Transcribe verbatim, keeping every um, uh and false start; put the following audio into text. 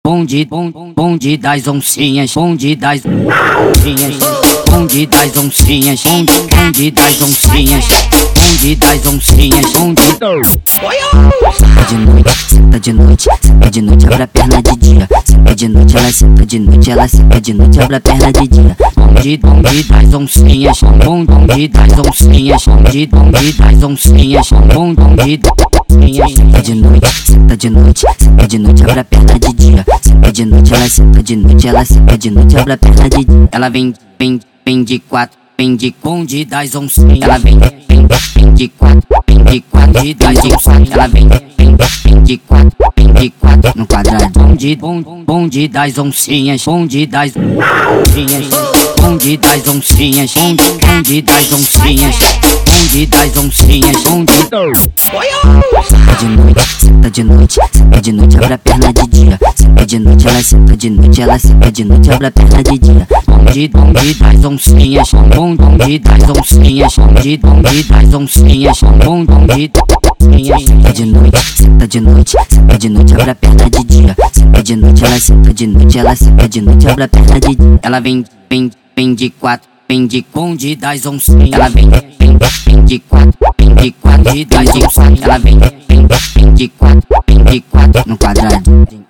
bonde, bonde, bonde das oncinhas, bonde das oncinhas, bonde das oncinhas, bonde, bonde das oncinhas, bonde das oncinhas, bonde. Senta de noite, senta de noite, senta de noite, abre a perna de dia. Senta de noite, ela senta de noite, ela senta de noite, abre a perna de dia. Bonde, bonde das oncinhas, bonde, bonde das oncinhas, bonde, bonde das oncinhas, bonde, bonde das oncinhas. Senta de noite, senta de noite, senta de noite, abre a perna de dia. Senta de noite, ela senta de noite, ela senta de noite, abre a perna de dia. Ela vem, vem, vem de quatro, vem de bonde das oncinhas. Ela vem, vem, vem de quatro, vem de quatro das oncinhas. Ela vem, vem, vem de quatro, vem de quatro no quadrado. Bonde, bonde, bonde das oncinhas, bonde das oncinhas, bonde das oncinhas, bonde, bonde das oncinhas, bonde das oncinhas, bonde. Senta de noite, senta de noite, senta de noite, abre a perna de dia. Senta de noite, ela senta de noite, ela senta de noite, abre a perna de dia. Bonde, bonde das oncinhas, bonde, bonde das oncinhas, bonde, bonde das oncinhas, bonde, bonde das oncinhas. Senta de noite, senta de noite, senta de noite, abre a perna de dia. Senta de noite, ela senta de noite, ela senta de noite, abre a perna de dia. Ela vem, vem, vem de quatro, vem de bonde das oncinhas. Ela vem, vem, vem de quatro, vem de quatro das oncinhas. Ela vem, vem, vem de quatro, vem de quatro no quadrado.